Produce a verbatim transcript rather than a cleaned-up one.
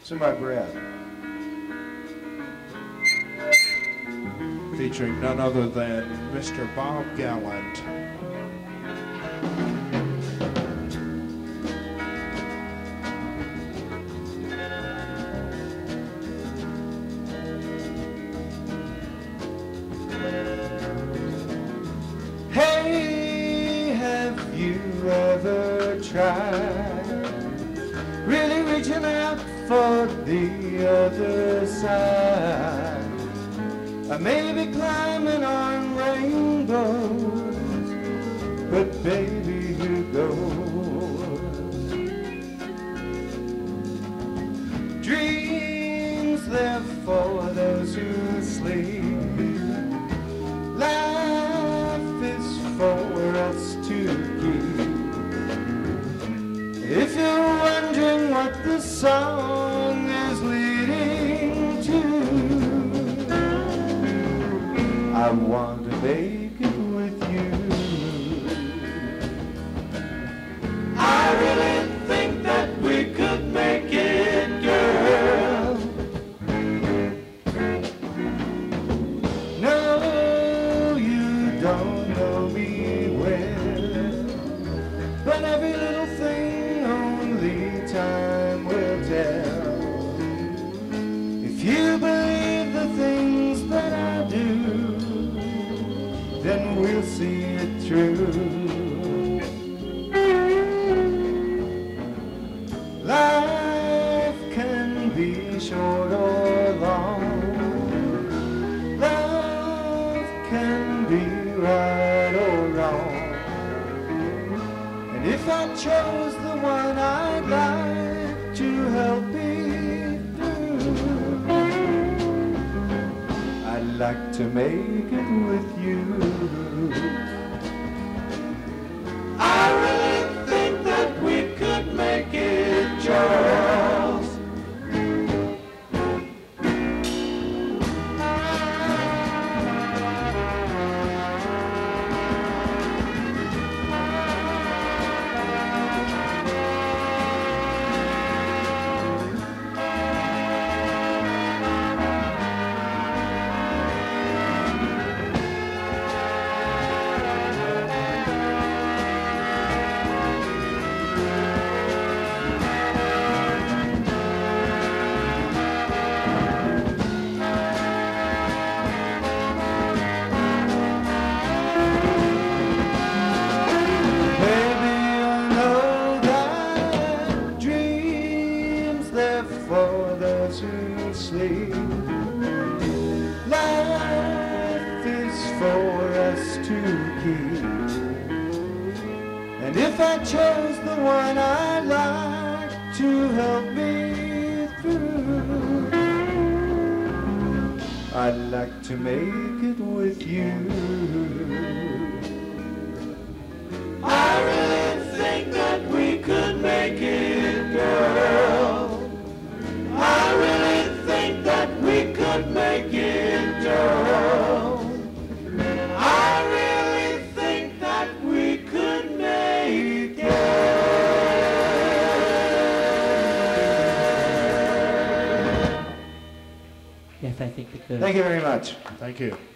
It's in my breath. Featuring none other than Mister Bob Gallant. Hey, have you ever tried really reaching out for the other side? I may be climbing on rainbows, but baby, who goes? Dreams, they're for those who sleep. Life is for us to keep. If you're wondering what the song is leading to, I want to make it with you. I really think that we could make it, girl. No, you don't know me well, but every little thing only time will tell. If you believe the things that I do, then we'll see it through. Life can be short or long. Love can be right or wrong. And if I chose the one I'd like to help me through, I'd like to make it with you. I really think that we could make it, Charles. For those who sleep, life is for us to keep. And if I chose the one I'd like to help me through, I'd like to make it with you. I really think that we could make it, girl. I really think that we could make it, girl. I really think that we could make it. Yes, I think we could. Thank you very much. Thank you.